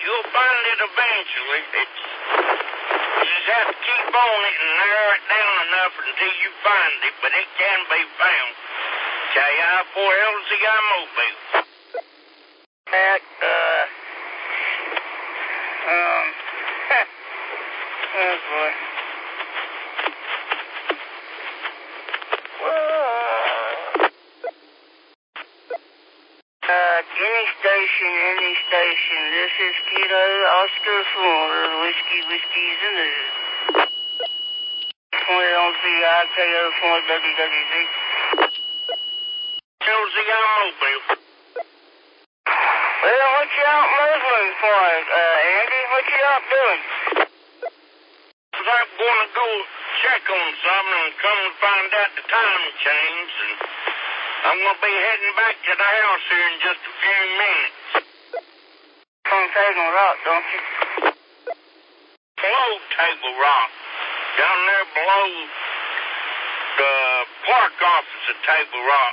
you'll find it eventually. You just have to keep on it and narrow it down enough until you find it, but it can be found. KI4LZI Mobile. At, oh boy. Any station, this is Kilo Oscar 4, Whiskey's in the 20LZI-KO4WWZ. LZI Mobile. Well, what you out muzzling for, Andy? What you out doing? I'm going to go check on something and come and find out the time change, and I'm going to be heading back to the house here in just a few minutes. On Table Rock, don't you? Below Table Rock. Down there below the park office at Table Rock.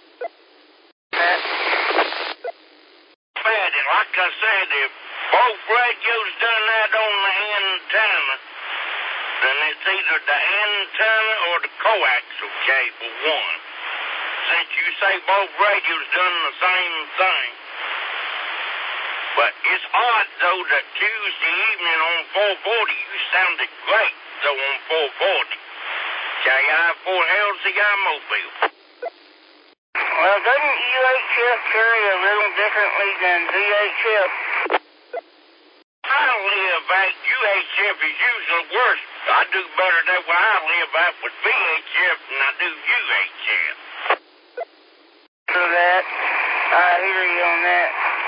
Bad, and like I said, if both radios done that on the antenna, then it's either the antenna or the coaxial cable one. Since you say both radios done the same thing. But it's odd, though, that Tuesday evening on 440, you sounded great, though, on 440. KI4LZI Mobile. Well, doesn't UHF carry a little differently than VHF? I live at UHF is usually worse. I do better than where I live at with VHF than I do UHF. So that, I hear you on that.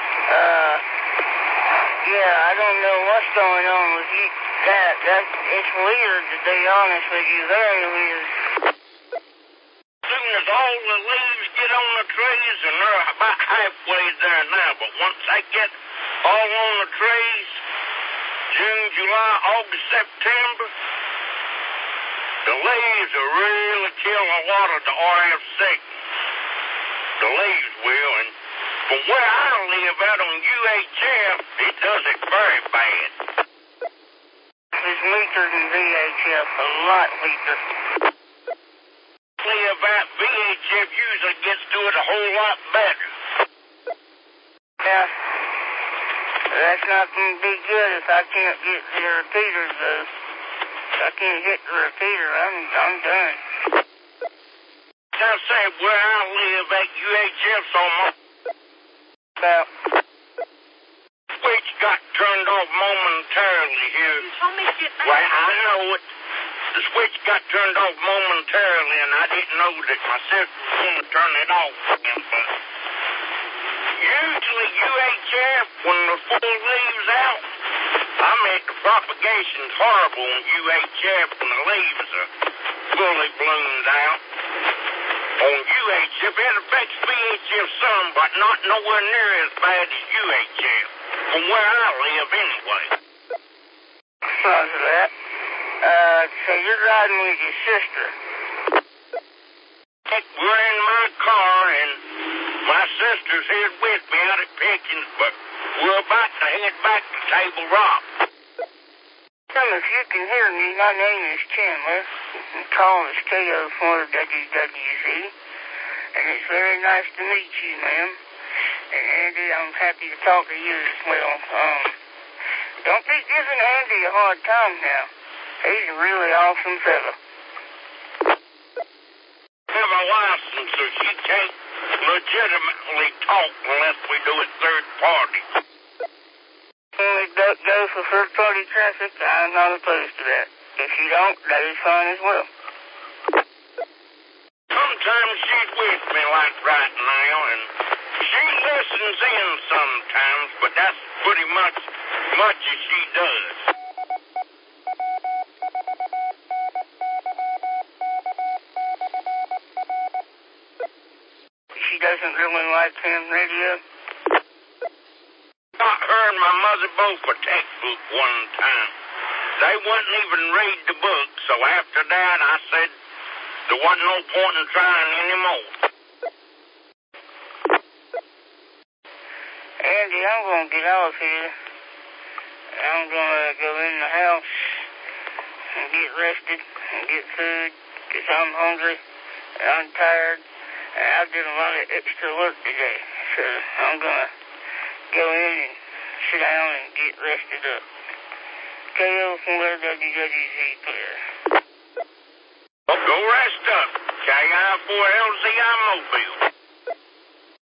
Yeah, I don't know what's going on with you. It's weird, to be honest with you, very weird. As soon as all the leaves get on the trees, and they're about halfway there now, but once they get all on the trees, June, July, August, September, the leaves will really kill a lot of the RF signals. The leaves will, and from where I live out on UHF, it does it very bad. It's weaker than VHF, a lot weaker. Live out VHF usually gets to it a whole lot better. Yeah, that's not going to be good if I can't get the repeater, though. If I can't hit the repeater, I'm done. I say where I live at UHF's almost About. Switch got turned off momentarily here. You told me to get back. Well, I know it. The switch got turned off momentarily, and I didn't know that my sister was going to turn it off again. But usually UHF, when the full leaves out, I mean, the propagation's horrible on UHF when the leaves are fully bloomed out. On UHF, it affects VHF some, but not nowhere near as bad as UHF. From where I live, anyway. Because of that. So you're riding with your sister. We're in my car, and my sister's here with me out at Pickens, but we're about to head back to Table Rock. If you can hear me, my name is Chandler. I'm calling us KO4WWZ. And it's very nice to meet you, ma'am. And Andy, I'm happy to talk to you as well. Don't be giving Andy a hard time now. He's a really awesome fella. I have a license, so she can't legitimately talk unless we do it third party. When we go for third-party traffic, I'm not opposed to that. If you don't, that is fine as well. Sometimes she's with me like right now, and she listens in sometimes, but that's pretty much as she does. She doesn't really like ham radio? Got her and my mother both a textbook one time. They wouldn't even read the book, so after that I said there wasn't no point in trying anymore. Andy, I'm going to get off here. I'm gonna go in the house and get rested and get food, because I'm hungry and I'm tired and I did a lot of extra work today. So I'm gonna go in and sit down and get rested up. KO from WWZ player. Go rest up. KI4LZI Mobile.